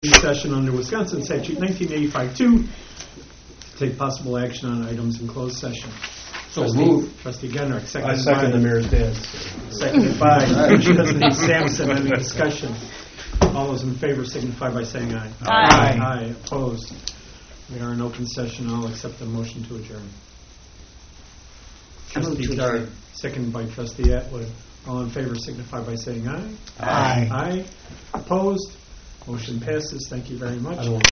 Session under Wisconsin Statute 1985-2 to take possible action on items in closed session. So move. Trustee Genrick, I second the mayor's dad. Seconded by Trustee Sampson. Any discussion? All those in favor signify by saying aye. Aye. Aye. Opposed? We are in open session. I'll accept the motion to adjourn. Trustee Dart, seconded by Trustee Atwood. All in favor signify by saying aye. Aye. Aye. Opposed? Motion passes. Thank you very much.